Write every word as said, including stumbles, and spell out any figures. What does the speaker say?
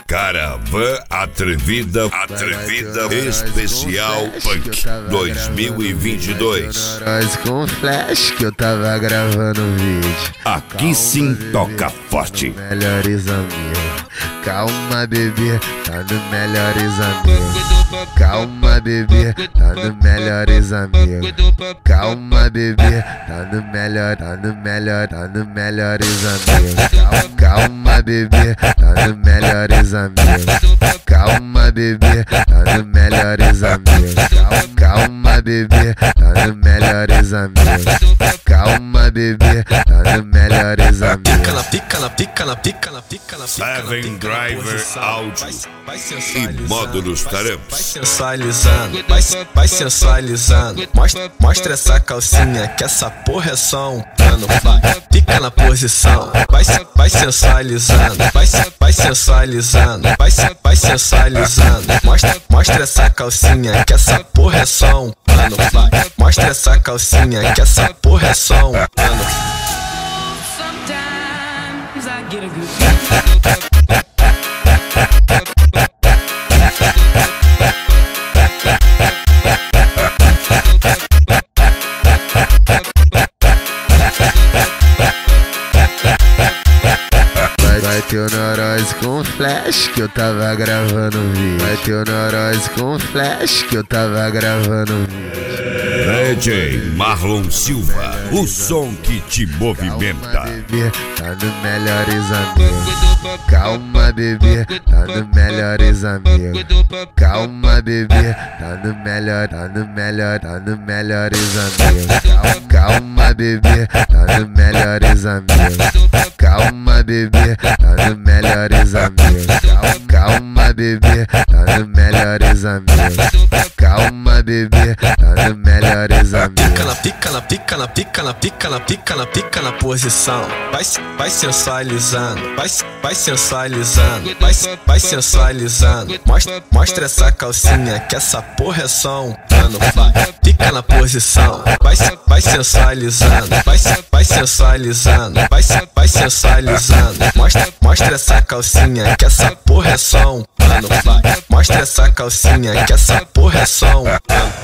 Caravan Atrevida, Atrevida Especial Punk dois mil e vinte e dois. Com flash que eu tava gravando vídeo. Aqui sim toca forte. Melhores amigos. Calma, bebê, tá no melhores amigos. Calma, bebê, tá no melhores amigos. Calma, bebê, tá no melhor, tá no melhor, tá no melhores amigos. Calma, bebê, tá no melhores amigos. Calma, bebê, tá no melhores amigos. Calma, bebê, tá no melhores amigos. Calma, bebê, tá no melhores amigos. Pica na pica na pica na pica na pica na Seven Driver Áudio e módulos Vai tarampas. sensualizando, vai, vai sensualizando. Mostra, mostra essa calcinha que essa porra é só um pano. Vai, fica na posição, vai, vai sensualizando, vai, vai sensualizando, vai, vai sensualizando. Mostra, mostra essa calcinha que essa porra é só um pano. Vai, mostra essa calcinha que essa porra é só um pano. Sometimes I get a good Vai ter o neurose com flash que eu tava gravando vídeo. Vai ter o neurose com flash que eu tava gravando vídeo. D J Marlon Silva, o som que te movimenta. Calma, bebê, tá no melhores amigos. Calma, bebê, tá no melhores amigos. Calma, bebê, tá no melhor, tá no melhor, tá no melhores amigos. Calma, bebê, tá no melhores amigos. Calma, bebê, tá no melhores amigos. Calma, bebê, tá no melhores amigos. Calma, bebê, tá no melhores amigos. Pica na pica na pica na pica na pica na pica na pica na posição. Vai, vai sensualizando, vai, vai sensualizando, vai, vai sensualizando. Mostra, mostra essa calcinha que essa porra é só um pano. Vai, fica na posição, vai, vai sensualizando, vai, vai sensualizando, vai, vai sensualizando. Mostra, mostra essa calcinha que essa porra é só um pano. Vai, mostra essa calcinha que essa porra é só um pano.